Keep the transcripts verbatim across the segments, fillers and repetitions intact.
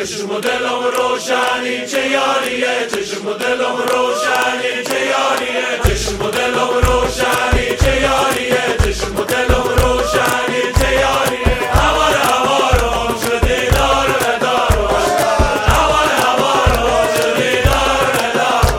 چشم و دلم روشنی چه یاریه، چشم و دلم روشنی چه یاریه، چشم و دلم روشنی چه یاریه، چشم و دلم روشنی چه یاریه. هوار هوارم شدی دار ندارم، هوار هوارم شدی دار ندارم.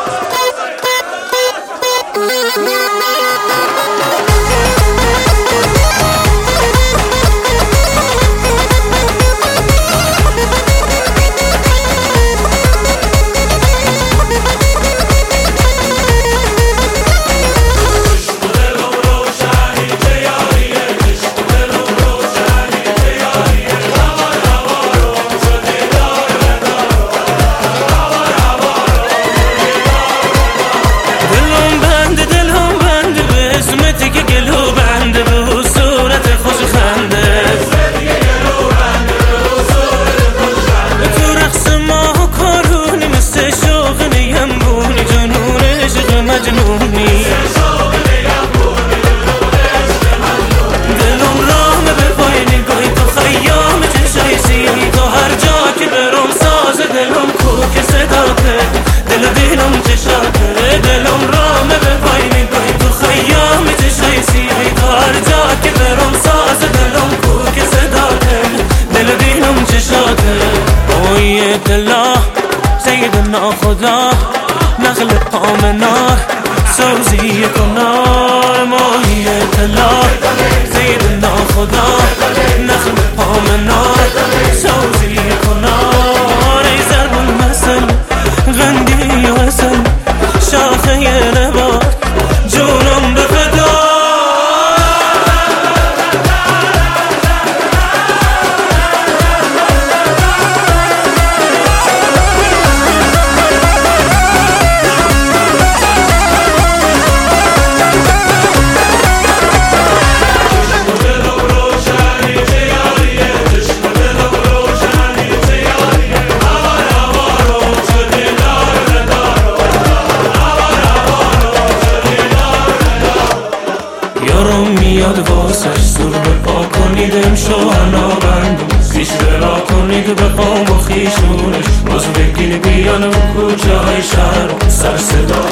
سیدنا خدا نخل پام نار سوزی کنار ماهیت الله سیدنا خدا نخل پام نار سوزی کنار ای ضرب المثل غندی و اصل شاخه نبات جونم به فدا. میاد واسش زور بپا کنید امشو هنا بندم پیش برا کنید بخوام و خیشونش باز بگین بیان و کوچه های شهر سر صدا